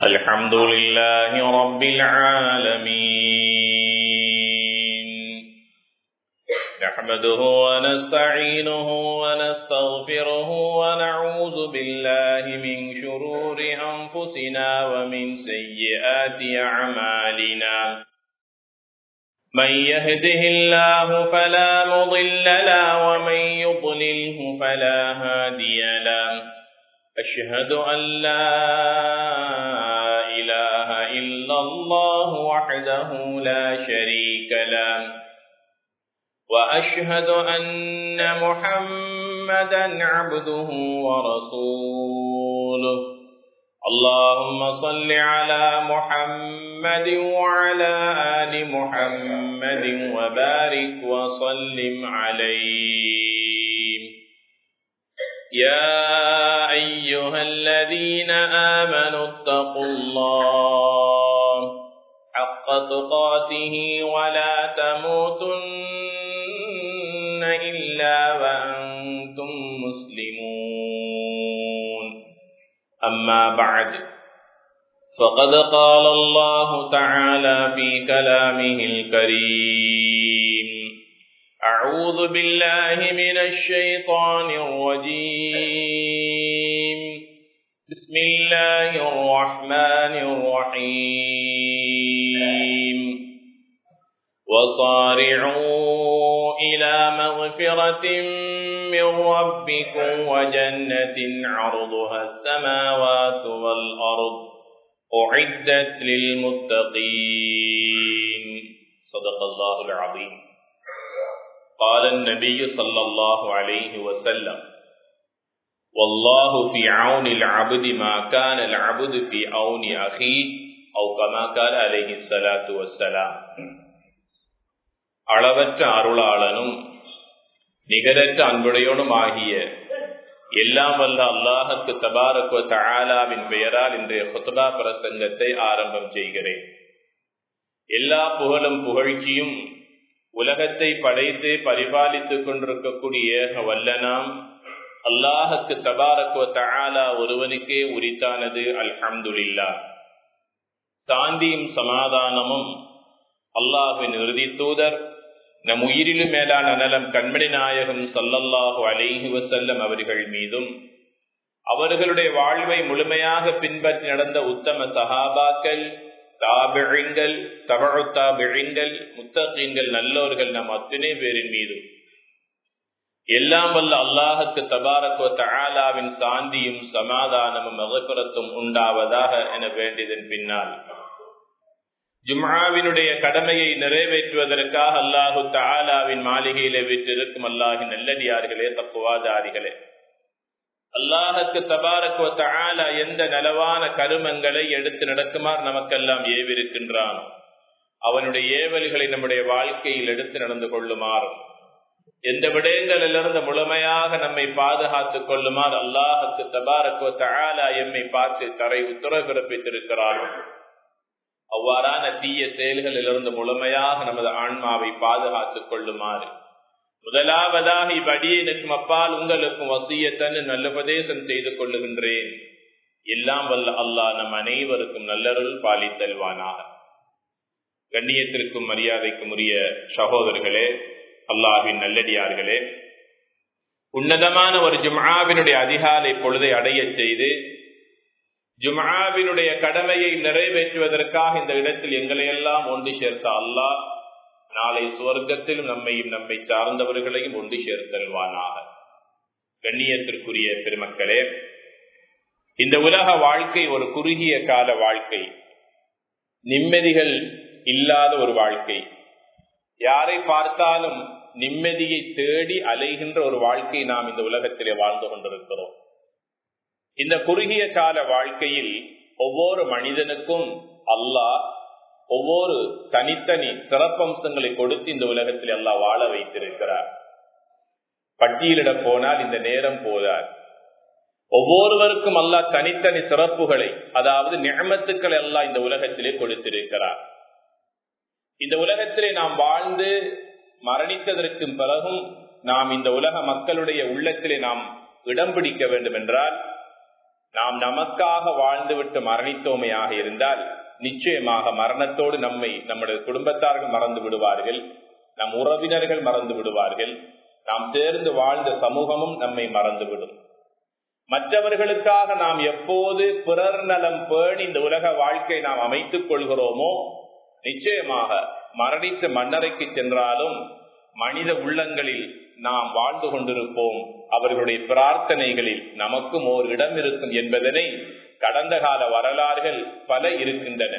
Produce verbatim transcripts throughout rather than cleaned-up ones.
الحمد لله رب العالمين نحمده ونستعينه ونستغفره ونعوذ بالله من شرور أنفسنا ومن سيئات أعمالنا من يهده الله فلا مضل له ومن يضلله فلا هادي له أشهد أن لا إله إلا الله وحده لا شريك له وأشهد أن محمدا عبده ورسوله اللهم صل على محمد وعلى آل محمد وبارك وسلم عليه يا أيها الذين آمنوا اتقوا الله حق تقاته ولا تموتن إلا وأنتم مسلمون أما بعد فقد قال الله تعالى في كلامه الكريم أعوذ بالله من الشيطان الرجيم بسم الله الرحمن الرحيم وصارعوا إلى مغفرة من ربكم وجنة عرضها السماوات والأرض أعدت للمتقين صدق الله العظيم قال النبي صلى الله عليه وسلم والله في عون العبد ما كان العبد في عون أخيه أو كما قال عليه الصلاة والسلام அளவற்ற அருளாளனும் நிகரற்ற அன்புடையோனும் ஆகிய எல்லாம் வல்ல அல்லாஹ்வுக்கு தபாரக் வ தஆலாவின் பெயரால் இன்றைய குத்பா பிரசங்கத்தை ஆரம்பம் செய்கிறேன். எல்லா புகழும் புகழ்ச்சியும் உலகத்தை படைத்து பரிபாலித்துக் கொண்டிருக்கக்கூடிய வல்லனாம் அல்லாஹ்வுக்கு தபாரக் வ தஆலா ஒருவனுக்கே உரித்தானது. அல்ஹம்துலில்லாஹ். சாந்தியும் சமாதானமும் அல்லாஹ்வின் இறுதி தூதர் நம் உயிரிலும் மேலான நலம் கண்மணி நாயகம் ஸல்லல்லாஹு அலைஹி வஸல்லம் அவர்கள் மீதும் அவர்களுடைய வாழ்வை முழுமையாக பின்பற்றி நடந்த உத்தம சஹாபாக்கள், தாபிஈன்கள், தபஉ தாபிஈன்கள், முத்தகீன்கள், நல்லோர்கள் நம் அத்தனை பேரின் மீதும் எல்லாம் வல்ல அல்லாஹ்வுக்கு தபாரக் வ தஆலாவின் சாந்தியும் சமாதானமும் மக்ஃபிரத்தும் உண்டாவதாக என வேண்டியதன் பின்னால் ஜும்ஆவினுடைய கடமையை நிறைவேற்றுவதற்காக அல்லாஹு தஆலாவின் மாளிகையிலே வீற்றிருக்கும் அல்லாஹின் நல்லடியார்களே, தக்வாதாரிகளே, அல்லாஹ்வுக்கு தபாரக் வ தஆலா எந்த நலவான கருமங்களை எடுத்து நடக்குமாறு நமக்கெல்லாம் ஏவிருக்கின்றானோ அவனுடைய ஏவல்களை நம்முடைய வாழ்க்கையில் எடுத்து நடந்து கொள்ளுமாறும் எந்த விடயங்களிலிருந்து முழுமையாக நம்மை பாதுகாத்துக் கொள்ளுமாறு அல்லாஹ்வுக்கு தபாரக் வ தஆலா எம்மை பார்த்து தரை உத்தரவு பிறப்பித்திருக்கிறானோ அவ்வாறான தீய செயல்களிலிருந்து முழுமையாக நமது ஆன்மாவை பாதுகாத்துக் கொள்ளுமாறு முதலாவதாக இவ்வடியனுக்கும் அப்பால் உங்களுக்கும் வசியத்தன் நல்ல உபதேசம் செய்து கொள்ளுகின்றேன். எல்லாம் வல்ல அல்லாஹ் நம் அனைவருக்கும் நல்லருள் பாலித்தல்வானாக. கண்ணியத்திற்கும் மரியாதைக்கும் உரிய சகோதரர்களே, அல்லாஹ்வின் நல்லடியார்களே, உன்னதமான ஒரு ஜும்ஆவினுடைய அதிகாலை பொழுதை அடைய செய்து ஜும்ஆவினுடைய கடமையை நிறைவேற்றுவதற்காக இந்த இடத்தில் எங்களை எல்லாம் ஒன்று சேர்த்த அல்லாஹ் நாளை சுவர்க்கத்திலும் நம்மையும் நம்மை சார்ந்தவர்களையும் ஒன்று சேர்த்தல்வானாக. கண்ணியத்திற்குரிய பெருமக்களே, இந்த உலக வாழ்க்கை ஒரு குறுகிய கால வாழ்க்கை, நிம்மதிகள் இல்லாத ஒரு வாழ்க்கை, யாரை பார்த்தாலும் நிம்மதியை தேடி அலைகின்ற ஒரு வாழ்க்கை நாம் இந்த உலகத்திலே வாழ்ந்து கொண்டிருக்கிறோம். இந்த குறுகிய கால வாழ்க்கையில் ஒவ்வொரு மனிதனுக்கும் அல்லாஹ் ஒவ்வொரு தனித்தனி சிறப்பம்சங்களை கொடுத்து இந்த உலகத்தில் அல்லாஹ் வாழ வைத்திருக்கிறார். பட்டியலிட போனால் இந்த நேரம் போதார். ஒவ்வொருவருக்கும் அல்லாஹ் தனித்தனி சிறப்புகளை, அதாவது நிஅமத்துக்களை அல்லாஹ் இந்த உலகத்திலே கொடுத்திருக்கிறார். இந்த உலகத்திலே நாம் வாழ்ந்து மரணித்ததற்கு பிறகும் நாம் இந்த உலக மக்களுடைய உள்ளத்திலே நாம் இடம் பிடிக்க வேண்டும் என்றால் நாம் நமக்காக வாழ்ந்துவிட்டு மரணித்தோமையாக இருந்தால் நிச்சயமாக மரணத்தோடு நம்மை நம்முடைய குடும்பத்தார்கள் மறந்து விடுவார்கள், நம் உறவினர்கள் மறந்து விடுவார்கள், நாம் சேர்ந்து வாழ்ந்த சமூகமும் நம்மை மறந்துவிடும். மற்றவர்களுக்காக நாம் எப்போது பிறர் நலம் பேணி இந்த உலக வாழ்க்கை நாம் அமைத்துக் கொள்கிறோமோ நிச்சயமாக மரணித்து மண்ணறைக்கு சென்றாலும் மனித உள்ளங்களில் நாம் வாழ்ந்து கொண்டிருப்போம். அவர்களுடைய பிரார்த்தனைகளில் நமக்கும் ஓர் இடம் இருக்கும் என்பதனை கடந்த கால வரலாறுகள் பல இருக்கின்றன.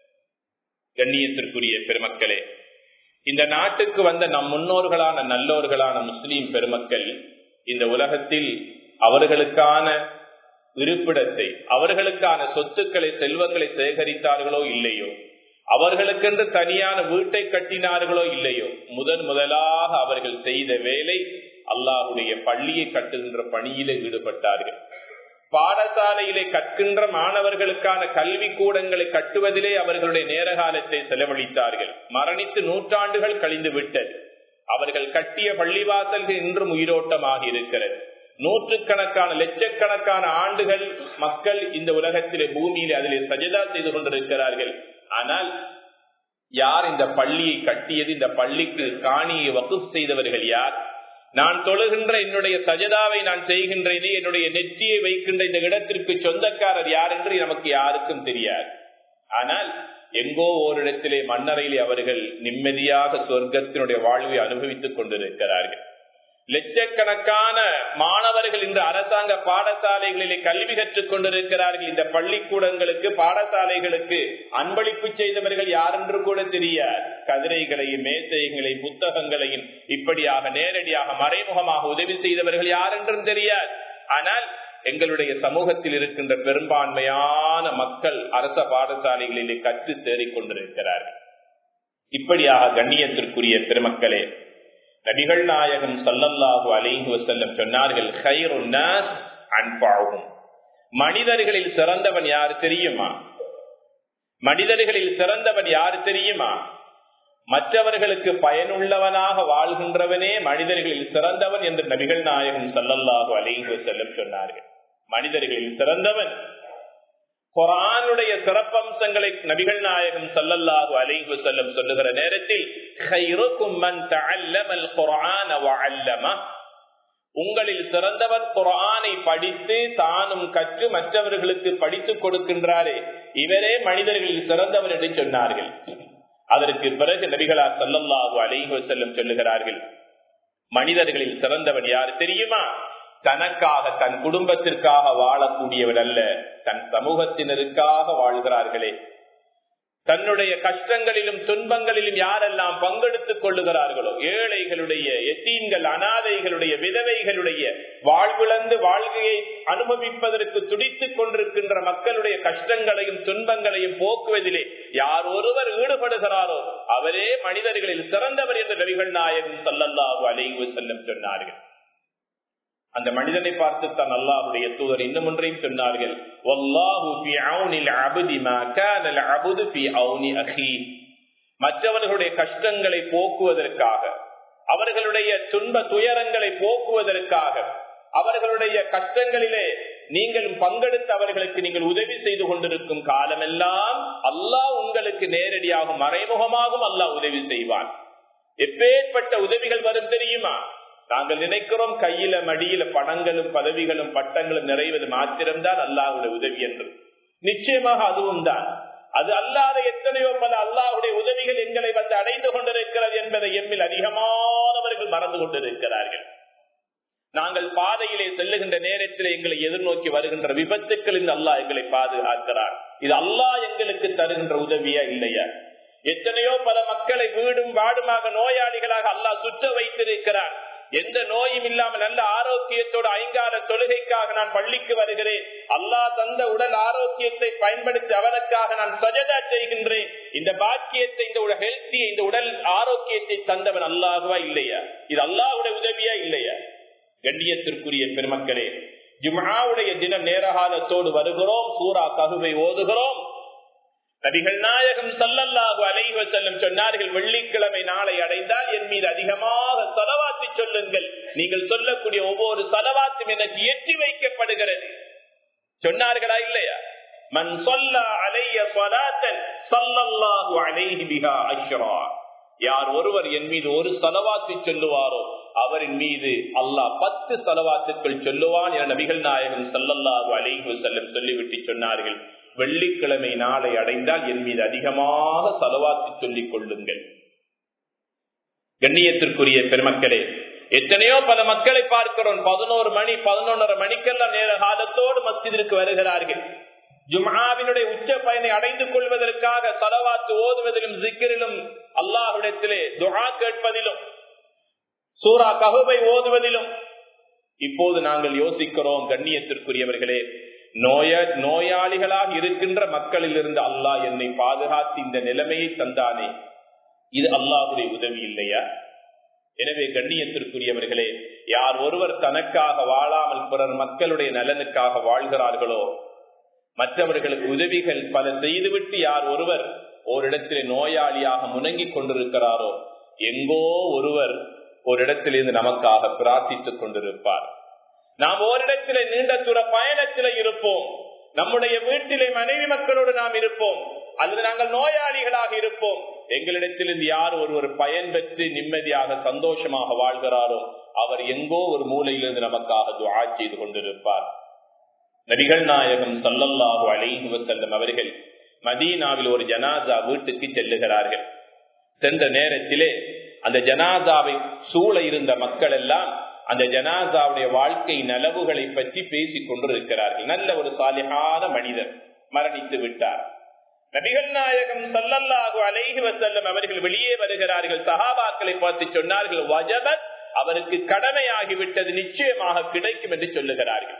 கண்ணியத்திற்குரிய பெருமக்களே, இந்த நாட்டுக்கு வந்த நம் முன்னோர்களான நல்லோர்களான முஸ்லீம் பெருமக்கள் இந்த உலகத்தில் அவர்களுக்கான இருப்பிடத்தை, அவர்களுக்கான சொத்துக்களை, செல்வங்களை சேகரித்தார்களோ இல்லையோ, அவர்களுக்கென்று தனியான வீட்டை கட்டினார்களோ இல்லையோ, முதன் முதலாக அவர்கள் செய்த வேலை அல்லாஹுடைய பள்ளியை கட்டுகின்ற பணியிலே ஈடுபட்டார்கள். பாடசாலையிலே கற்கின்ற மாணவர்களுக்கான கல்வி கூடங்களை கட்டுவதிலே அவர்களுடைய நேர காலத்தை செலவழித்தார்கள். மரணித்து நூற்றாண்டுகள் கழிந்து விட்டது. அவர்கள் கட்டிய பள்ளிவாசல்கள் இன்றும் உயிரோட்டமாக இருக்கிறது. நூற்றுக்கணக்கான லட்சக்கணக்கான ஆண்டுகள் மக்கள் இந்த உலகத்திலே பூமியிலே அதிலே சஜதா செய்து கொண்டிருக்கிறார்கள். ஆனால் யார் இந்த பள்ளியை கட்டியது? இந்த பள்ளிக்கு காணியை வக்ஃப் செய்தவர்கள் யார்? நான் தொழுகின்ற என்னுடைய சஜதாவை நான் செய்கின்றேனே, என்னுடைய நெற்றியை வைக்கின்ற இந்த இடத்திற்கு சொந்தக்காரர் யார் என்று நமக்கு யாருக்கும் தெரியாது. ஆனால் எங்கோ ஓரிடத்திலே மண்ணறையிலே அவர்கள் நிம்மதியாக சொர்க்கத்தினுடைய வாழ்வை அனுபவித்துக் கொண்டிருக்கிறார்கள். லட்சக்கணக்கான மாணவர்கள் இன்று அரசாங்க பாடசாலைகளிலே கல்வி கற்றுக் கொண்டிருக்கிறார்கள். இந்த பள்ளிக்கூடங்களுக்கு, பாடசாலைகளுக்கு அன்பளிப்பு செய்தவர்கள் யார் என்று கூட தெரியாது. கதிரைகளையும் மேசைகளையும் புத்தகங்களையும் இப்படியாக நேரடியாக மறைமுகமாக உதவி செய்தவர்கள் யார் என்றும் தெரியாது. ஆனால் எங்களுடைய சமூகத்தில் இருக்கின்ற பெரும்பான்மையான மக்கள் அரச பாடசாலைகளிலே கற்று தேறிக் கொண்டிருக்கிறார்கள். இப்படியாக கண்ணியத்திற்குரிய பெருமக்களே, நபிகள் நாயகம் ஸல்லல்லாஹு அலைஹி வஸல்லம் சொன்னார்கள், கைருன் நாஸ் அன்ஃபஉஹும். மனிதர்களில் சிறந்தவன் யார் தெரியுமா? மனிதர்களில் சிறந்தவன் யார் தெரியுமா? மற்றவர்களுக்கு பயனுள்ளவனாக வாழ்கின்றவனே மனிதர்களில் சிறந்தவன் என்று நபிகள் நாயகம் ஸல்லல்லாஹு அலைஹி வஸல்லம் சொன்னார்கள். மனிதர்களில் சிறந்தவன். குர்ஆனுடைய சிறப்பம்சங்களை நபிகள் நாயகம் ஸல்லல்லாஹு அலைஹி வஸல்லம் சொல்லுகிற நேரத்தில், கைருக்கும் மன் தஅல்லமல் குர்ஆன வஅல்லம, உங்களில் சிறந்தவர் குர்ஆனை படித்து தானும் கற்று மற்றவர்களுக்கு படித்துக் கொடுக்கின்றாரே, இவரே மனிதர்களில் சிறந்தவர் என்று சொன்னார்கள். அதற்கு பிறகு நபிகளார் ஸல்லல்லாஹு அலைஹி வஸல்லம் சொல்லுகிறார்கள், மனிதர்களில் சிறந்தவன் யார் தெரியுமா? தனக்காக, தன் குடும்பத்திற்காக வாழக்கூடியவர் அல்ல, தன் சமூகத்தினருக்காக வாழ்கிறார்களே. தன்னுடைய கஷ்டங்களிலும் துன்பங்களிலும் யாரெல்லாம் பங்கெடுத்துக் கொள்ளுகிறார்களோ, ஏழைகளுடைய, எத்தீன்கள், அனாதைகளுடைய, விதவைகளுடைய, வாழ்விழந்து வாழ்க்கையை அனுபவிப்பதற்கு துடித்துக் கொண்டிருக்கின்ற மக்களுடைய கஷ்டங்களையும் துன்பங்களையும் போக்குவதிலே யார் ஒருவர் ஈடுபடுகிறாரோ அவரே மனிதர்களில் சிறந்தவர் என்று நபிகள் நாயகம் ஸல்லல்லாஹு அலைஹி வஸல்லம் சொன்னார்கள். அந்த மனிதனை பார்த்து தான் அல்லாஹ்வுடைய தூதர் இன்னும் ஒன்றையும் சொன்னார்கள், வல்லாஹு ஃபீ ஔனில் அப்தி மா கானல் அப்து ஃபீ ஔனி அஹீ. மற்றவர்களுடைய கஷ்டங்களை போக்குவதற்காக, அவர்களுடைய துன்ப துயரங்களை போக்குவதற்காக, அவர்களுடைய கஷ்டங்களிலே நீங்களும் பங்கெடுத்து அவர்களுக்கு நீங்கள் உதவி செய்து கொண்டிருக்கும் காலமெல்லாம் அல்லாஹ் உங்களுக்கு நேரடியாகவும் மறைமுகமாகவும் அல்லாஹ் உதவி செய்வான். எப்பேற்பட்ட உதவிகள் வரும் தெரியுமா? நாங்கள் நினைக்கிறோம் கையில மடியில பணங்களும் பதவிகளும் பட்டங்களும் நிறைவது மாத்திரம்தான் அல்லாஹ்வுடைய உதவி என்று. நிச்சயமாக அதுவும் தான். அது அல்லாத எத்தனையோ பல அல்லாஹ்வுடைய உதவிகள் எங்களை வந்து அடைந்து கொண்டிருக்கிறது என்பதை எம்மில் அதிகமானவர்கள் மறந்து கொண்டிருக்கிறார்கள். நாங்கள் பாதையிலே செல்லுகின்ற நேரத்தில் எங்களை எதிர்நோக்கி வருகின்ற விபத்துக்கள் இந்த அல்லாஹ் எங்களை பாதுகாக்கிறார். இது அல்லாஹ் எங்களுக்கு தருகின்ற உதவியா இல்லையா? எத்தனையோ பல மக்களை வீடும் வாடுமாக நோயாளிகளாக அல்லாஹ் சுற்ற வைத்திருக்கிறார். எந்த நோயும் இல்லாமல் நல்ல ஆரோக்கியத்தோடு ஐங்கால தொழுகைக்காக நான் பள்ளிக்கு வருகிறேன். அல்லாஹ் தந்த உடல் ஆரோக்கியத்தை பயன்படுத்தி அவனுக்காக நான் சஜதா செய்கின்றேன். இந்த பாக்கியத்தை, இந்த ஹெல்த்தியை, இந்த உடல் ஆரோக்கியத்தை தந்தவன் அல்லாஹுவா இல்லையா? இது அல்லாஹ்வுடைய உதவியா இல்லையா? கண்ணியத்திற்குரிய பெருமக்களே, ஜும்ஆவுடைய தினம் நேரகாலத்தோடு வருகிறோம், சூரா கஹ்ஃபை ஓதுகிறோம். நபிகள் நாயகம் ஸல்லல்லாஹு அலைஹி வஸல்லம் சொன்னார்கள், வெள்ளிக்கிழமை நாளை அடைந்தால் என் மீது அதிகமாக ஸலவாத்து சொல்லுங்கள். நீங்கள் சொல்லக்கூடிய ஒவ்வொரு ஸலவாத்தும் எனக்கு ஏற்றி வைக்கப்படுகிறது. சொன்னார்களா இல்லையா? மன் ஸல்லா அலைய ஸலாத்தன் ஸல்லல்லாஹு அலைஹி பிஹா அஷ்ரா. யார் ஒருவர் என் மீது ஒரு ஸலவாத்து சொல்லுவாரோ அவரின் மீது அல்லாஹ் பத்து ஸலவாத்துக்கள் சொல்லுவான் என நபிகள் நாயகம் ஸல்லல்லாஹு அலைஹி வஸல்லம் சொல்லிவிட்டு சொன்னார்கள். வெள்ளிக்கிழமை நாளை அடைந்தால் என் மீது அதிகமாக ஸலவாத்து சொல்லிக் கொள்ளுங்கள். கண்ணியத்திற்குரிய பெருமக்களே, எத்தனையோ பல மக்களை பார்க்கிறோம். பதினோரு மணி பதினொன்னரை மணிக்கெல்லாம் நேர காலத்தோடு மஸ்ஜிதிற்கு வருகிறார்கள். ஜும்ஆவினுடைய உச்ச பயனை அடைந்து கொள்வதற்காக ஸலவாத்து ஓதுவதிலும் ஜிக்ரிலும் அல்லாஹ்விடத்திலே துஆ கேட்பதிலும் சூரா கஹ்ஃபை ஓதுவதிலும் இப்போது நாங்கள் யோசிக்கிறோம், கண்ணியத்திற்குரியவர்களே, நோய நோயாளிகளாக இருக்கின்ற மக்களில் இருந்து அல்லாஹ் என்னை பாதுகாத்து இந்த நிலைமையை தந்தானே, இது அல்லாஹ்வுடைய உதவி இல்லையா? எனவே கண்ணியத்திற்குரியவர்களே, யார் ஒருவர் தனக்காக வாழாமல் பிறர் மக்களுடைய நலனுக்காக வாழ்கிறார்களோ, மற்றவர்களுக்கு உதவிகள் பல செய்துவிட்டு யார் ஒருவர் ஓரிடத்திலே நோயாளியாக முணங்கிக் கொண்டிருக்கிறாரோ, எங்கோ ஒருவர் ஒரு இடத்திலிருந்து நமக்காக பிரார்த்தித்துக் கொண்டிருப்பார். நாம் ஓரிடத்திலே நீண்ட தூர பயணத்திலே இருப்போம், நம்முடைய வீட்டிலே மனைவி மக்களோடு நாம் இருப்போம், அல்லது நாங்கள் நோயாளிகளாக இருப்போம். எங்களிடத்திலிருந்து யார் ஒருவர் பயன் பெற்று நிம்மதியாக சந்தோஷமாக வாழ்கிறாரோ அவர் எங்கோ ஒரு மூலையிலிருந்து நமக்காக துஆ செய்து கொண்டிருப்பார். நபிகள் நாயகம் ஸல்லல்லாஹு அலைஹி வஸல்லம் அவர்கள் மதீனாவில் ஒரு ஜனாசா வீட்டுக்கு செல்லுகிறார்கள். சென்ற நேரத்திலே அந்த ஜனாசாவை சூழ இருந்த மக்கள் எல்லாம் அந்த ஜனாசாவுடைய வாழ்க்கை நலவுகளை பற்றி பேசிக் கொண்டிருக்கிறார்கள். நல்ல ஒரு சாலிஹான மனிதர் மரணித்து விட்டார். நபிகள் நாயகம் ஸல்லல்லாஹு அலைஹி வஸல்லம் அவர்கள் வெளியே வருகிறார்கள். சஹாபாக்களை பார்த்து சொன்னார்கள், வஜபத், அவருக்கு கடமையாகிவிட்டது, நிச்சயமாக கிடைக்கும் என்று சொல்லுகிறார்கள்.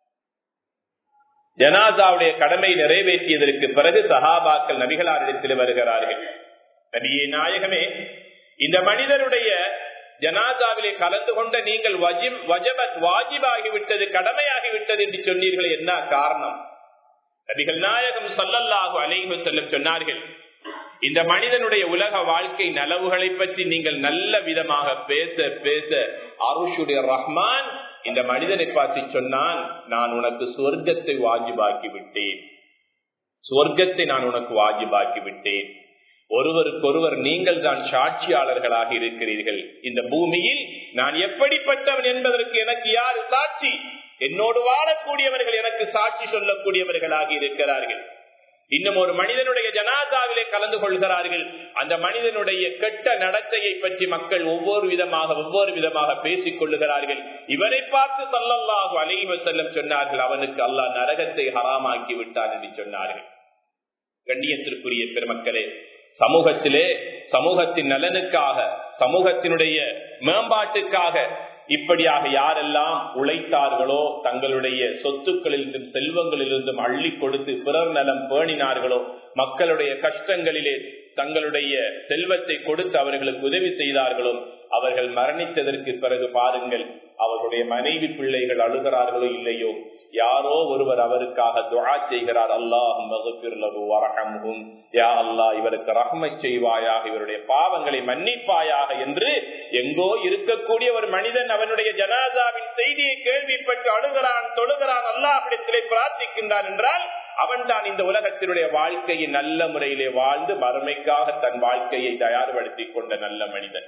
ஜனாசாவுடைய கடமை நிறைவேற்றியதற்கு பிறகு சஹாபாக்கள் நபிகளாரிடத்தில் வருகிறார்கள். நபியே நாயகமே, இந்த மனிதருடைய ஜனாசாவிலே கலந்து கொண்ட நீங்கள் வஜபத் வாஜிபாகிவிட்டது, கடமையாகிவிட்டது என்று சொன்னீர்கள், என்ன காரணம்? நபிகள் நாயகம் ஸல்லல்லாஹு அலைஹி வஸல்லம் சொன்னார்கள், இந்த மனிதனுடைய உலக வாழ்க்கை நலவுகளை பற்றி நீங்கள் நல்ல விதமாக பேச பேச அருஷுடைய ரஹ்மான் இந்த மனிதனை பார்த்து சொன்னான், நான் உனக்கு சொர்க்கத்தை வாஜிபாக்கி விட்டேன், சொர்க்கத்தை நான் உனக்கு வாஜிபாக்கி விட்டேன். ஒருவருக்கொருவர் நீங்கள் தான் சாட்சியாளர்களாக இருக்கிறீர்கள். இந்த பூமியில் நான் எப்படிப்பட்டவன் என்பதற்கு எனக்கு யாரு சாட்சி? என்னோடு வாழக்கூடியவர்கள் எனக்கு சாட்சி சொல்லக்கூடியவர்களாக இருக்கிறார்கள். இன்னும் ஒரு மனிதனுடைய ஜனாசாவிலே கலந்து கொள்கிறார்கள். அந்த மனிதனுடைய கெட்ட நடத்தையை பற்றி மக்கள் ஒவ்வொரு விதமாக ஒவ்வொரு விதமாக பேசிக் கொள்ளுகிறார்கள். இவரை பார்த்து ஸல்லல்லாஹு அலைஹி வஸல்லம் சொன்னார்கள், அவனுக்கு அல்லாஹ் நரகத்தை ஹராமாக்கி விட்டான் என்று சொன்னார்கள். கண்ணியத்திற்குரிய பெருமக்களே, சமூகத்திலே சமூகத்தின் நலனுக்காக சமூகத்தினுடைய மேம்பாட்டுக்காக இப்படியாக யாரெல்லாம் உழைத்தார்களோ, தங்களுடைய சொத்துக்களிலிருந்தும் செல்வங்களிலிருந்தும் அள்ளி கொடுத்து பிறர் நலம் பேணினார்களோ, மக்களுடைய கஷ்டங்களிலே தங்களுடைய செல்வத்தை கொடுத்து அவர்களுக்கு உதவி செய்தார்களோ, அவர்கள் மரணித்ததற்கு பிறகு பாருங்கள், அவர்களுடைய மனைவி பிள்ளைகள் அழுகிறார்களோ இல்லையோ, யாரோ ஒருவர் அவருக்காக துஆ செய்கிறார், அல்லாஹும்ம க்ஃபிர் லஹு வர்ஹம்ஹும், யா அல்லாஹ் இவருக்கு ரஹ்மத் செய்வாயாக, இவருடைய பாவங்களை மன்னிப்பாயாக என்று எங்கோ இருக்கக்கூடிய ஒரு மனிதன் அவனுடைய ஜனாசாவின் செய்தியை கேள்விப்பட்டு அழுகிறான், தொழுகிறான், அல்லாஹ்விடத்திலே பிரார்த்திக்கின்றான் என்றால் அவன் தான் இந்த உலகத்தினுடைய வாழ்க்கையை நல்ல முறையிலே வாழ்ந்து மறுமைக்காக தன் வாழ்க்கையை தயார்படுத்திக் கொண்ட நல்ல மனிதன்.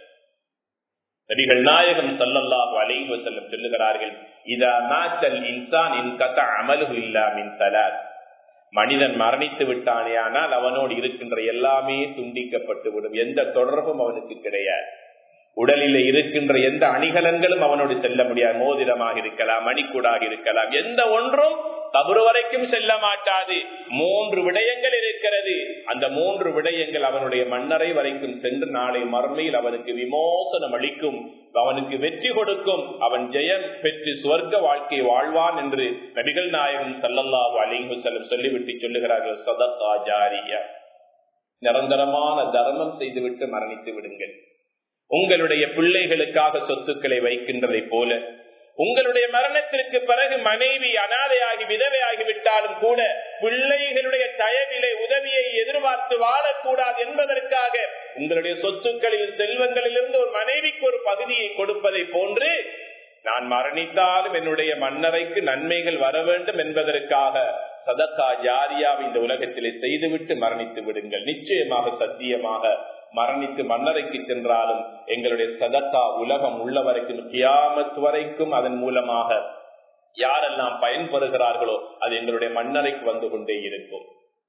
நபிகள் நாயகம் ஸல்லல்லாஹு அலைஹி வஸல்லம் சொல்லுகிறார்கள், இதா மாத்தல் இன்சான் இன்கதா அமலுஹு இல்லா மின் ஸலாத், மனிதன் மரணித்து விட்டானே ஆனால் அவனோடு இருக்கின்ற எல்லாமே துண்டிக்கப்பட்டு விடும், எந்த தொடர்பும் அவனுக்கு கிடையாது. உடலில் இருக்கின்ற எந்த அணிகலன்களும் அவனோடு செல்ல முடியாது. மோதிரமாக இருக்கலாம், மணிக்கூடாக இருக்கலாம், எந்த ஒன்றும் கபரு வரைக்கும் செல்ல மாட்டாது. மூன்று விடயங்கள் இருக்கிறது. அந்த மூன்று விடயங்கள் அவனுடைய மண்ணறை வரைக்கும் சென்று நாளை மறுமையில் அவனுக்கு விமோசனம் அளிக்கும், அவனுக்கு வெற்றி கொடுக்கும், அவன் ஜெயம் பெற்று சுவர்க்க வாழ்க்கை வாழ்வான் என்று நபிகள் நாயகம் ஸல்லல்லாஹு அலைஹி வஸல்லம் சொல்லிவிட்டு சொல்லுகிறார்கள், ஸதகா ஜாரியா, நிரந்தரமான தர்மம் செய்துவிட்டு மரணித்து விடுங்கள். உங்களுடைய பிள்ளைகளுக்காக சொத்துக்களை வைக்கின்றதை போல உங்களுடைய மரணத்திற்கு பிறகு மனைவி அனாதையாகி விதவையாகி விட்டாலும் கூட பிள்ளைகளுடைய தயவிலே உதவியை எதிர்பார்த்து வாழக்கூடாது என்பதற்காக உங்களுடைய சொத்துக்களில் செல்வங்களிலிருந்து ஒரு மனைவிக்கு ஒரு பகுதியை கொடுப்பதை போன்று நான் மரணித்தாலும் என்னுடைய மன்னரைக்கு நன்மைகள் வர வேண்டும் என்பதற்காக சதக்கா ஜாரியாவை இந்த உலகத்திலே செய்துவிட்டு மரணித்து விடுங்கள். நிச்சயமாக சத்தியமாக மரணித்து மன்னரைக்கு சென்றாலும் எங்களுடைய சதக்கா உலகம் உள்ள வரைக்கும் கியாமத் வரைக்கும் அதன் மூலமாக யாரெல்லாம் பயன்பெறுகிறார்களோ அது எங்களுடைய மன்னரைக்கு வந்து கொண்டே இருக்கும்.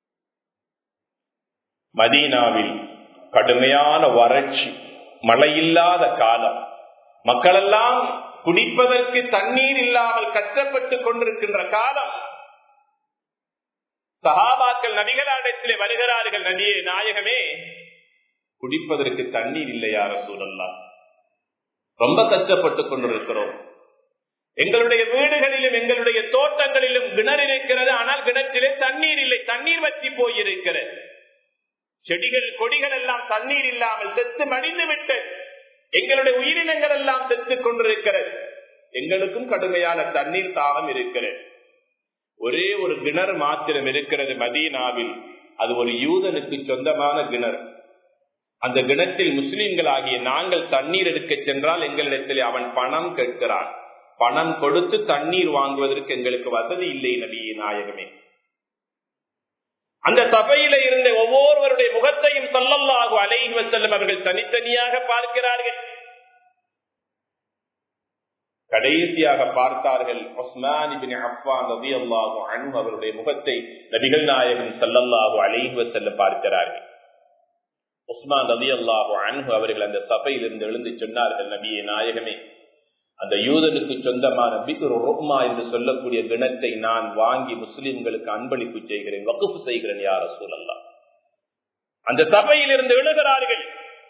மதீனாவில் கடுமையான வறட்சி, மழையில்லாத காலம், மக்களெல்லாம் குடிப்பதற்கு தண்ணீர் இல்லாமல் கஷ்டப்பட்டுக் கொண்டிருக்கின்ற காலம். சஹாபாக்கள் நபிகளிடத்திலே வருகிறார்கள், நபியே நாயகமே, குடிப்பதற்கு தண்ணீர் இல்லையா ரசூலல்லாஹ், ரொம்ப கஷ்டப்பட்டுக் கொண்டிருக்கிறோம். எங்களுடைய வீடுகளிலும் எங்களுடைய தோட்டங்களிலும் கிணறு இருக்கிறது, ஆனால் கிணற்றிலே தண்ணீர் இல்லை, தண்ணீர் வற்றி போயிருக்கிறது. செடிகள் கொடிகள் எல்லாம் தண்ணீர் இல்லாமல் செத்து மடிந்து விட்டு எங்களுடைய உயிரினங்கள் எல்லாம் செத்துக் கொண்டிருக்கிறது. எங்களுக்கும் கடுமையான தண்ணீர் தாகம் இருக்கிறது. ஒரே ஒரு கிணறு மாத்திரம் இருக்கிறது மதீனாவில். அது ஒரு யூதனுக்கு சொந்தமான கிணறு. அந்த கிணற்றில் முஸ்லிம்கள் ஆகிய நாங்கள் தண்ணீர் எடுக்க சென்றால் எங்களிடத்தில் அவன் பணம் கேட்கிறான். பணம் கொடுத்து தண்ணீர் வாங்குவதற்கு எங்களுக்கு வசதி இல்லை நபியே நாயகமே. அந்த சபையில இருந்த ஒவ்வொருவருடைய முகத்தையும் ஸல்லல்லாஹு அலைஹி வஸல்லம் அவர்கள் தனித்தனியாக பார்க்கிறார்கள். கடைசியாக பார்த்தார்கள் உஸ்மான் இப்னு அஃபான் ரலியல்லாஹு அன்ஹு அவருடைய முகத்தை நபிகள் நாயகம் ஸல்லல்லாஹு அலைஹி வஸல்லம் பார்க்கிறார்கள். உஸ்மான் ரலியல்லாஹு அன்ஹு அவர்கள் அந்த சபையிலிருந்து எழுந்து சொன்னார்கள், நபியே நாயகமே, அந்த யூதனுக்கு சொந்தமான பிக்ரு ருக்மா என்று சொல்லக்கூடிய கிணத்தை நான் வாங்கி முஸ்லிம்களுக்கு அன்பளிப்பு செய்கிறேன், வக்ஃப் செய்கிறேன் யா ரசூலல்லாஹ். அந்த சபையில் இருந்து எழுகிறார்கள்,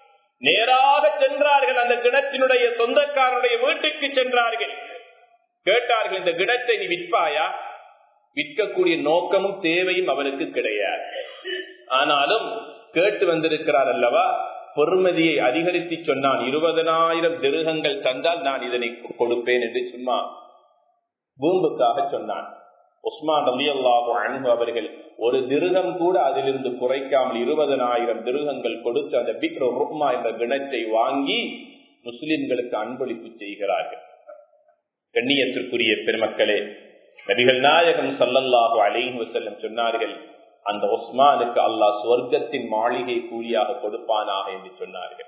நேராக சென்றார்கள், அந்த கிணத்தினுடைய சொந்தக்காரனுடைய வீட்டுக்கு சென்றார்கள். கேட்டார்கள், இந்த கிணத்தை நீ விற்பாயா? விற்கக்கூடிய நோக்கமும் தேவையும் அவனுக்கு கிடையாது. ஆனாலும் கேட்டு வந்திருக்கிறார் அல்லவா, பொறுமதியை அதிகரித்து சொன்னான். இருபதனாயிரம் திருகங்கள் தந்தால் நான் இதனை கொடுப்பேன் என்று சும்மா பூம்புக்காக சொன்னான். உஸ்மான் ரலியல்லாஹு அன்ஹு அவர்கள் ஒரு திருகம் கூட அதிலிருந்து குறைக்காமல் இருபதனாயிரம் திருகங்கள் கொடுத்து அந்த பிக்ரு ருக்மா என்ற கிணத்தை வாங்கி முஸ்லிம்களுக்கு அன்பளிப்பு செய்கிறார்கள். கண்ணியத்திற்குரிய பெருமக்களே, நபிகள் நாயகம் ஸல்லல்லாஹு அலைஹி வஸல்லம் சொன்னார்கள், அந்த உஸ்மானுக்கு அல்லாஹ் சுவர்க்கத்தின் மாளிகை கூலியாக கொடுப்பானாக என்று சொன்னார்கள்.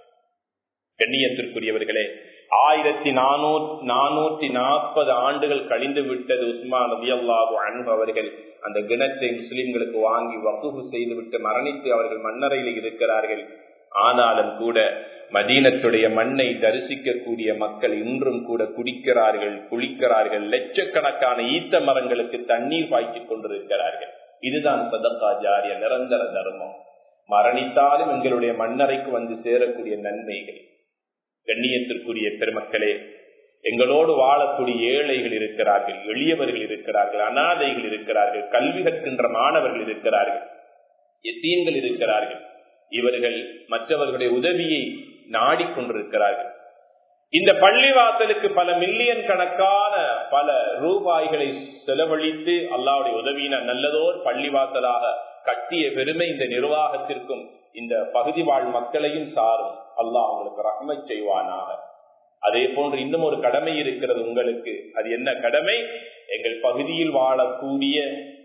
கண்ணியத்திற்குரியவர்களே, ஆயிரத்தி நானூத்தி நானூத்தி நாற்பது ஆண்டுகள் கழிந்து விட்டது. உஸ்மான் ரலியல்லாஹு அன்ஹு அவர்கள் அந்த கிணத்தை முஸ்லிம்களுக்கு வாங்கி வக்ஃப் செய்துவிட்டு மரணித்து அவர்கள் மன்னரையில் இருக்கிறார்கள். ஆனாலும் கூட மதீனத்துடைய மண்ணை தரிசிக்கக்கூடிய மக்கள் இன்றும் கூட குடிக்கிறார்கள், குளிக்கிறார்கள், லட்சக்கணக்கான ஈத்த மரங்களுக்கு தண்ணீர் பாய்ச்சிக் கொண்டிருக்கிறார்கள். இதுதான் சதகா ஜாரிய நிரந்தர தர்மம். மரணித்தாலும் எங்களுடைய மண்ணறைக்கு வந்து சேரக்கூடிய நன்மைகள். கண்ணியத்திற்குரிய பெருமக்களே, எங்களோடு வாழக்கூடிய ஏழைகள் இருக்கிறார்கள், எளியவர்கள் இருக்கிறார்கள், அநாதைகள் இருக்கிறார்கள், கல்வி கற்கின்ற மாணவர்கள் இருக்கிறார்கள், எத்தீன்கள் இருக்கிறார்கள். இவர்கள் மற்றவர்களுடைய உதவியை நாடிக்கொண்டிருக்கிறார்கள். இந்த பள்ளிவாசலுக்கு பல மில்லியன் கணக்கான பல ரூபாய்களை செலவழித்து அல்லாஹ்வுடைய உதவியினால் நல்லதோர் பள்ளிவாசலாக கட்டிய பெருமை இந்த நிர்வாகத்திற்கும் இந்த பகுதி வாழ் மக்களையும் சாரும். அல்லாஹ் உங்களுக்கு ரஹ்மத் செய்வானாக. அதே போன்று இன்னும் ஒரு கடமை இருக்கிறது உங்களுக்கு. அது என்ன கடமை? எங்கள் பகுதியில் வாழக்கூடிய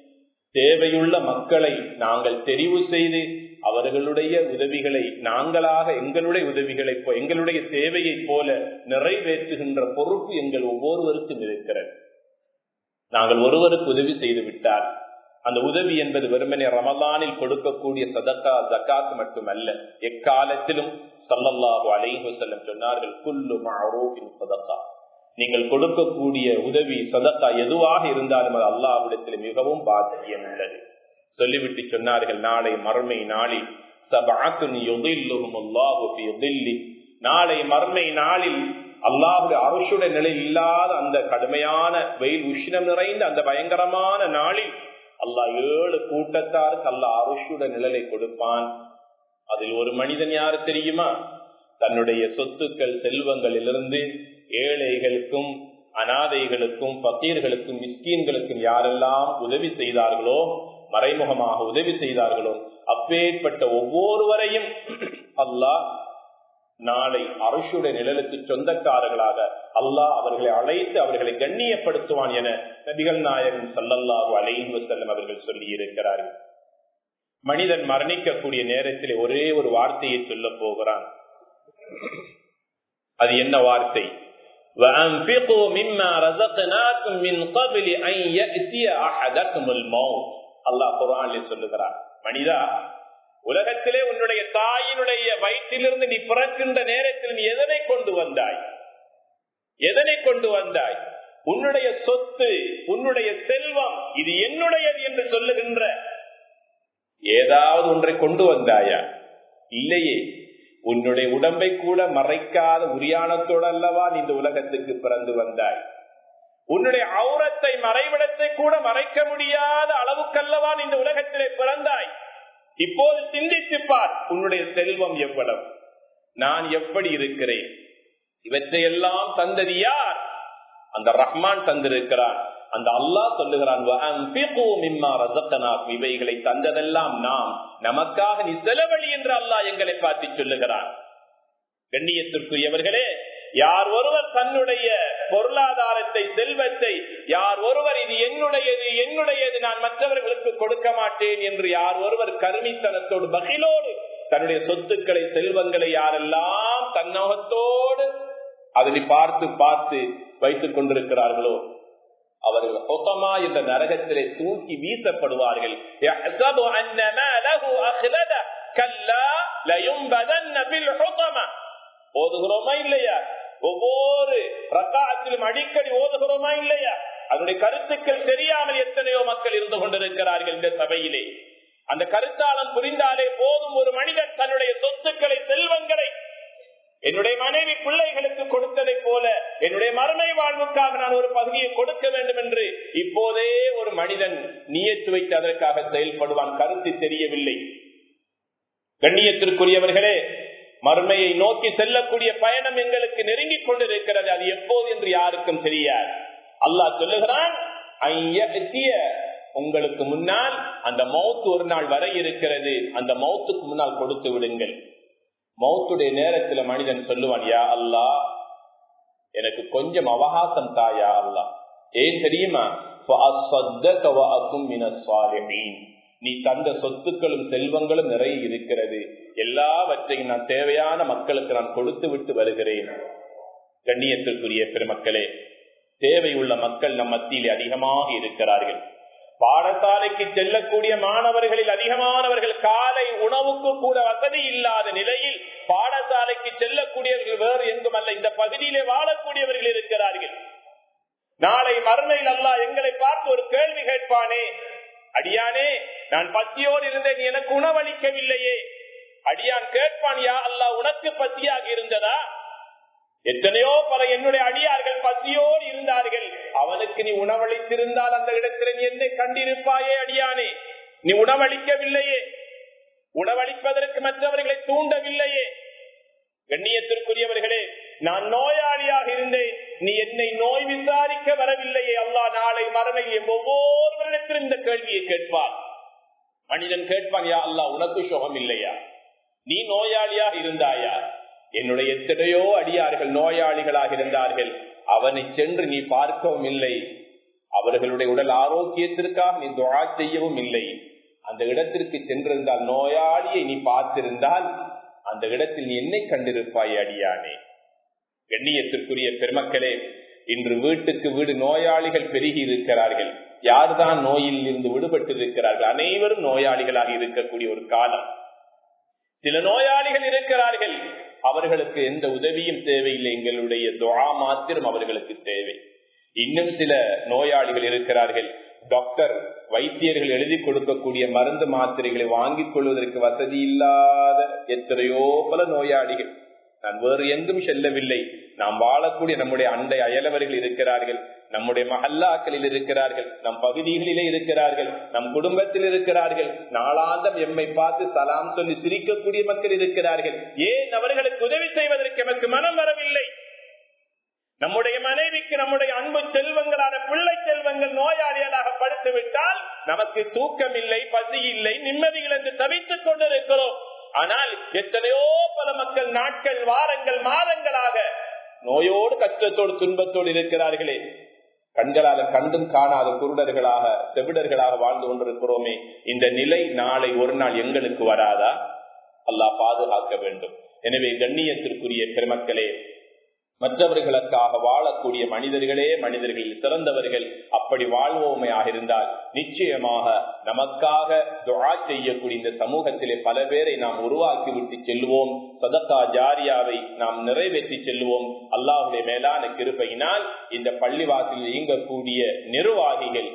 தேவையுள்ள மக்களை நாங்கள் தெரிவு செய்து அவர்களுடைய உதவிகளை நாங்களாக எங்களுடைய உதவிகளை எங்களுடைய தேவையை போல நிறைவேற்றுகின்ற பொறுப்பு எங்கள் ஒவ்வொருவருக்கும் இருக்கிறது. நாங்கள் ஒருவருக்கு உதவி செய்து விட்டால் அந்த உதவி என்பது வெறுமனே ரமலானில் கொடுக்கக்கூடிய சதகா ஜகாத் மட்டுமல்ல, எக்காலத்திலும் ஸல்லல்லாஹு அலைஹி வஸல்லம் சொன்னார்கள், குல்லு மஅரூஃபின் சதகா. நீங்கள் கொடுக்கக்கூடிய உதவி சதகா எதுவாக இருந்தாலும் அது அல்லாஹ்விடத்தில் மிகவும் பாக்கியம் உள்ளது. சொல்லிவிட்டு சொன்னார்கள், நாளை மறுமை நாளில் சபஅத்துன் யுதில்லுஹுமுல்லாஹு ஃபீ தில்லி, நாளை மறுமை நாளில் அல்லாஹ்வுடைய அர்ஷுடைய நிலை இல்லாத அந்த கடுமையான வெயில் உஷ்ணம் நிறைந்த அந்த பயங்கரமான நாளில் அல்லாஹ் ஏழு கூட்டத்தாருக்கு அல்லாஹ் அர்ஷுடைய நிழலை கொடுப்பான். அதில் ஒரு மனிதன் யாரு தெரியுமா? தன்னுடைய சொத்துக்கள் செல்வங்களிலிருந்து ஏழைகளுக்கும் அநாதைகளுக்கும் பக்கீர்களுக்கும் மிஸ்கீன்களுக்கும் யாரெல்லாம் உதவி செய்தார்களோ, மறைமுகமாக உதவி செய்தார்களோ, அப்பேற்பட்ட ஒவ்வொருவரையும் அல்லாஹ் நாளை அர்ஷுடைய நிழலுக்கு சொந்தக்காரர்களாக அல்லாஹ் அவர்களை அழைத்து அவர்களை கண்ணியப்படுத்துவான் என நபிகள் நாயகம் ஸல்லல்லாஹு அலைஹி வஸல்லம் அவர்கள் சொல்லி இருக்கிறார்கள். மனிதன் மரணிக்கக்கூடிய நேரத்தில் ஒரே ஒரு வார்த்தையை சொல்ல போகிறான். அது என்ன வார்த்தை? وَأَنْفِقُوا مِمَّا رَزَقْنَاكُمْ مِنْ قَبْلِ أَنْ يَأْتِيَ أَحَدَكُمُ الْمَوْتُ. அல்லாஹ் குர்ஆனில் சொல்லுகிறார், மனிதா, உலகத்திலே உன்னுடைய தாயினுடைய வயிற்றிலிருந்து நீ பிறக்கின்ற நேரத்தில் நீ எதனை கொண்டு வந்தாய்? எதனை கொண்டு வந்தாய்? உன்னுடைய சொத்து, உன்னுடைய செல்வம், இது என்னுடையது என்று சொல்லுகின்ற ஏதாவது ஒன்றை கொண்டு வந்தாயா? இல்லையே. உன்னுடைய உடம்பை கூட மறைக்காத உரியானத்தோடு அல்லவா நீ இந்த உலகத்துக்கு பிறந்து வந்தாய். உன்னுடைய ஔரத்தை, மறைவிடத்தை கூட மறைக்க முடியாத அளவுக்கல்லவா நீ இந்த உலகத்திலே பிறந்தாய். இப்போது சிந்தித்து பார், உன்னுடைய செல்வம் எவ்வளவு, நான் எப்படி இருக்கிறேன், இவற்றையெல்லாம் தந்தது யார்? அந்த ரஹ்மான் தந்திருக்கிறான். அந்த அல்லாஹ் சொல்லுகிறான், இவைகளை தந்ததெல்லாம் நாம், நமக்காக நீ செலவழி என்று அல்லாஹ் எங்களை பார்த்து சொல்லுகிறான். கண்ணியத்திற்குரியவர்களே, யார் ஒருவர் தன்னுடைய பொருளாதாரத்தை, செல்வத்தை, யார் ஒருவர் இது என்னுடையது என்னுடையது நான் மற்றவர்களுக்கு கொடுக்க மாட்டேன் என்று யார் ஒருவர் கருமித்தனத்தோடு, பகிலோடு தன்னுடைய சொத்துக்களை, செல்வங்களை யாரெல்லாம் தன்னோகத்தோடு அதனை பார்த்து பார்த்து வைத்துக் கொண்டிருக்கிறார்களோ அவர்கள் ஹுதமா என்ற நரகத்திலே தூக்கி வீசப்படுவார்கள். ஓதுகிறோமா இல்லையா? ஒவ்வொரு ரக்காஅத்திலும் அடிக்கடி ஓதுகிறோமா இல்லையா? அதனுடைய கருத்துக்கள் தெரியாமல் எத்தனையோ மக்கள் இருந்து கொண்டிருக்கிறார்கள் இந்த சபையிலே. அந்த கருத்தாளம் புரிந்தாலே போதும், ஒரு மனிதன் தன்னுடைய சொத்துக்களை, செல்வங்களை என்னுடைய மனைவி பிள்ளைகளுக்கு கொடுத்ததை போல என்னுடைய மறுமை வாழ்வுக்காக நான் ஒரு பகுதியை கொடுக்க வேண்டும் என்று இப்போதே ஒரு மனிதன் நியத்து வைத்து அதற்காக செயல்படுவான். கருத்து தெரியவில்லை. கண்ணியத்திற்குரியவர்களே, மறுமையை நோக்கி செல்லக்கூடிய பயணம் எங்களுக்கு நெருங்கிக் கொண்டிருக்கிறது. அது எப்போது என்று யாருக்கும் தெரியாது. அல்லாஹ் சொல்லுகிறான், உங்களுக்கு முன்னால் அந்த மௌத் ஒரு நாள் வர இருக்கிறது, அந்த மௌத்துக்கு முன்னால் கொடுத்து விடுங்கள். மௌத்துடைய நேரத்தில் மனிதன் சொல்லுவான், யா அல்லாஹ், எனக்கு கொஞ்சம் அவகாசம் தாயா அல்லாஹ். ஏன் தெரியுமா? நீ தந்த சொத்துக்களும் செல்வங்களும் நிறைய இருக்கிறது, எல்லாவற்றையும் நான் தேவையான மக்களுக்கு நான் கொடுத்து விட்டு வருகிறேன். கண்ணியத்திற்குரிய பெருமக்களே, தேவையுள்ள மக்கள் நம் மத்தியில் அதிகமாக இருக்கிறார்கள். பாடசாலைக்கு செல்லக்கூடிய மாணவர்களில் அதிகமானவர்கள் காலை உணவுக்கு கூட வசதி இல்லாத நிலையில் பாடசாலைக்கு செல்லக்கூடியவர்கள் வேறு எங்கும் அல்ல, இந்த பகுதியிலே வாழக்கூடியவர்கள் இருக்கிறார்கள். நாளை மறுமையில் அல்லாஹ் எங்களை பார்த்து ஒரு கேள்வி கேட்பானே, அடியானே, நான் பசியோடு இருந்தேன், எனக்கு உணவளிக்கவில்லையே. அடியான் கேட்பான், யா அல்லாஹ், உனக்கு பசியாக இருந்ததா? எத்தனையோ பல என்னுடைய அடியார்கள் பசியோடு இருந்தார்கள், அவனுக்கு நீ உணவளித்திருந்தால் அந்த இடத்தில் நீ என்னை கண்டிருப்பாயே அடியானே. நீ உணவளிக்கவில்லையே, உணவளிப்பதற்கு மற்றவர்களை தூண்டவில்லையே. கண்ணியத்திற்குரியவர்களே, நான் நோயாளியாக இருந்தேன், நீ என்னை நோய் விசாரிக்க வரவில்லையே. அல்லாஹ் நாளை மறுமையில் ஒவ்வொருவரிடத்திலும் இந்த கேள்வியை கேட்பார். மனிதன் கேட்பான், யா அல்லாஹ், உனக்கு சுகம் இல்லையா? நீ நோயாளியாக இருந்தாயா? என்னுடைய எத்தனையோ அடியார்கள் நோயாளிகளாக இருந்தார்கள், அவனை சென்று நீ பார்க்கவும் இல்லை, அவர்களுடைய உடல் ஆரோக்கியத்திற்காக நீ துஆ செய்யவும் இல்லை. அந்த இடத்திற்கு சென்றிருந்தால், நோயாளியை நீ பார்த்திருந்தால் அந்த இடத்தில் நீ என்னை கண்டிருப்பாய் அடியானே. கண்ணியத்திற்குரிய பெருமக்களே, இன்று வீட்டுக்கு வீடு நோயாளிகள் பெருகி இருக்கிறார்கள். யார்தான் நோயில் இருந்து விடுபட்டு இருக்கிறார்கள்? அனைவரும் நோயாளிகளாக இருக்கக்கூடிய ஒரு காலம். சில நோயாளிகள் இருக்கிறார்கள், அவர்களுக்கு எந்த உதவியும் தேவையில்லை, எங்களுடைய துஆ மாத்திரம் அவர்களுக்கு தேவை. இன்னும் சில நோயாளிகள் இருக்கிறார்கள், டாக்டர், வைத்தியர்கள் எழுதி கொடுக்கக்கூடிய மருந்து மாத்திரைகளை வாங்கிக் கொள்வதற்கு வசதி இல்லாத எத்தனையோ பல நோயாளிகள். நான் வேறு எங்கும் செல்லவில்லை, நாம் வாழக்கூடிய நம்முடைய அண்டை அயலவர்கள் இருக்கிறார்கள், நம்முடைய மஹல்லாக்களில் இருக்கிறார்கள், நம் பகுதிகளிலே இருக்கிறார்கள், நம் குடும்பத்தில் இருக்கிறார்கள். நாளாந்தம் எம்மை பார்த்து சலாம் சொல்லி சிரிக்கக்கூடிய மக்கள் இருக்கிறார்கள். ஏன் அவர்களுக்கு உதவி செய்வதற்கு நமக்கு மனம் வரவில்லை? நம்முடைய மனைவிக்கு நம்முடைய அன்பு செல்வங்களான பிள்ளை செல்வங்கள் நோயாளிகளாக படுத்து விட்டால் நமக்கு தூக்கம் இல்லை, பசி இல்லை, நிம்மதிகள் என்று தவித்துக் கொண்டிருக்கிறோம். ஆனால் எத்தனையோ பல மக்கள் நாட்கள், வாரங்கள், மாதங்களாக நோயோடு, கஷ்டத்தோடு, துன்பத்தோடு இருக்கிறார்களே. கண்களாக கண்டும் காணாத குருடர்களாக, செவிடர்களாக வாழ்ந்து கொண்டிருக்கிறோமே. இந்த நிலை நாளை ஒரு நாள் எங்களுக்கு வராதா? அல்லாஹ் பாதுகாக்க வேண்டும். எனவே கண்ணியத்திற்குரிய பெருமக்களே, மற்றவர்களுக்காக வாழக்கூடிய மனிதர்களே மனிதர்களில் சிறந்தவர்கள். அப்படி வாழ்வோமையாக இருந்தால் நிச்சயமாக நமக்காக துஆ செய்யக்கூடிய இந்த சமூகத்திலே பல பேரை நாம் உருவாக்கி விட்டு செல்வோம். சதகா ஜாரியாவை நாம் நிறைவேற்றி செல்வோம். அல்லாஹ்வுடைய மேலான கிருபையினால் இந்த பள்ளிவாசலில் இயங்கக்கூடிய நிர்வாகிகள்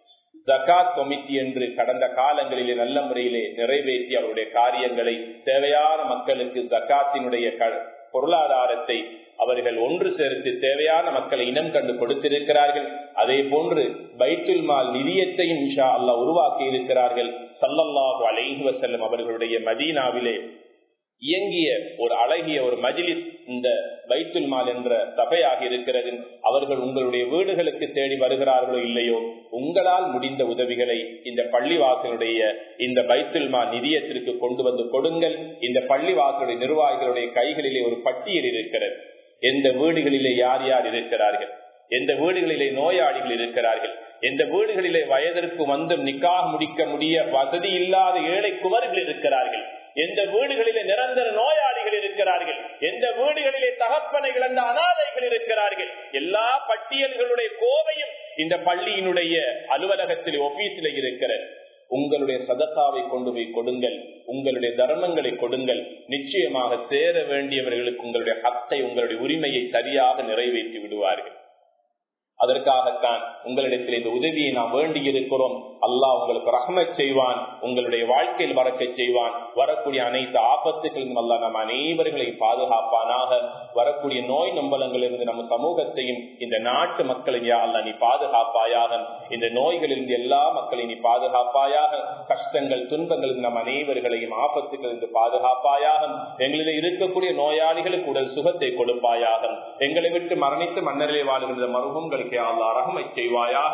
ஜகாத் கமிட்டி என்று கடந்த காலங்களிலே நல்ல முறையிலே நிறைவேற்றி அவருடைய காரியங்களை, தேவையான மக்களுக்கு ஜகாத்தினுடைய பொருளாதாரத்தை அவர்கள் ஒன்று சேர்த்து தேவையான மக்களை இனம் கண்டு கொடுத்திருக்கிறார்கள். அதே போன்று பைத்துல் மால் நிதியத்தையும் இன்ஷா அல்லாஹ் உருவாக்கி இருக்கிறார்கள். ஸல்லல்லாஹு அலைஹி வஸல்லம் அவர்களுடைய மதீனாவிலே இயங்கிய ஒரு அழகிய ஒரு மஜ்லிஸ் இந்த பைத்துல் மால் என்ற சபையாக இருக்கிறது. அவர்கள் உங்களுடைய வீடுகளுக்கு தேடி வருகிறார்களோ இல்லையோ, உங்களால் முடிந்த உதவிகளை இந்த பள்ளிவாசலுடைய இந்த பைத்துல் மால் நிதியத்திற்கு கொண்டு வந்து கொடுங்கள். இந்த பள்ளிவாசலுடைய நிர்வாகிகளுடைய கைகளிலே ஒரு பட்டியல் இருக்கிறது. எந்த வீடுகளிலே யார் யார் இருக்கிறார்கள், எந்த வீடுகளிலே நோயாளிகள் இருக்கிறார்கள், எந்த வீடுகளிலே வயதிற்கு வந்து நிக்காக முடிக்க முடிய வசதி இல்லாத ஏழை குமர்கள் இருக்கிறார்கள், எந்த வீடுகளிலே நிரந்தர நோயாளிகள் இருக்கிறார்கள், எந்த வீடுகளிலே தகப்பனை இழந்த அனாதைகள் இருக்கிறார்கள். எல்லா பட்டியல்களுடைய கோவையும் இந்த பள்ளியினுடைய அலுவலகத்திலே ஆபீஸிலே இருக்கிறது. உங்களுடைய சதகாவை கொண்டு போய் கொடுங்கள், உங்களுடைய தர்மங்களை கொடுங்கள். நிச்சயமாக சேர வேண்டியவர்களுக்கு உங்களுடைய ஹக்கை, உங்களுடைய உரிமையை சரியாக நிறைவேற்றி விடுவார்கள். அதற்காகத்தான் உங்களிடத்தில் இந்த உதவியை நாம் வேண்டி இருக்கிறோம். அல்லாஹ் உங்களுக்கு ரஹ்மத் செய்வான், உங்களுடைய வாழ்க்கையில் வரக்கச் செய்வான். வரக்கூடிய அனைத்து ஆபத்துகளிலும் அல்லாஹ் நம் அனைவர்களை பாதுகாப்பானாக. வரக்கூடிய நோய் நம்பலங்களிலிருந்து நம்ம சமூகத்தையும் இந்த நாட்டு மக்களையும் யா அல்லாஹ் நீ பாதுகாப்பாயாக. இந்த நோய்களிலிருந்து எல்லா மக்களையும் நீ பாதுகாப்பாயாக. கஷ்டங்கள், துன்பங்கள் நம் அனைவர்களையும் ஆபத்துகளிலிருந்து பாதுகாப்பாயாக. எங்களில் இருக்கக்கூடிய நோயாளிகளுக்கு உடல் சுகத்தை கொடுப்பாயாக. எங்களை விட்டு மரணித்து மன்னரிலே வாழ்கின்ற மருகங்களுக்கு யா அல்லாஹ் ரஹ்மத் செய்வாயாக.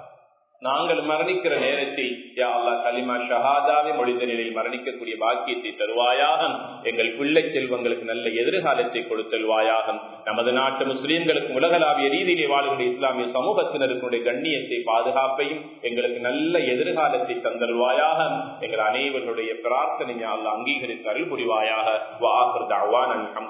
நாங்கள் மரணிக்கிற நேரத்தில் யா அல்லாஹ் கலிமா ஷஹாதாவை மொழிந்த நிலையில் மரணிக்கக்கூடிய பாக்கியத்தை தருவாயாக. எங்கள் பிள்ளை செல்வங்களுக்கு நல்ல எதிர்காலத்தை கொடுத்தல்வாயாக. நமது நாட்டு முஸ்லீம்களுக்கு உலகளாவிய ரீதியிலே வாழுகின்ற இஸ்லாமிய சமூகத்தினருடைய கண்ணியத்தை, பாதுகாப்பையும் எங்களுக்கு நல்ல எதிர்காலத்தை தந்தல்வாயாக. எங்கள் அனைவர்களுடைய பிரார்த்தனை யா அல்லாஹ் அங்கீகரித்து அருள் புரிவாயாக.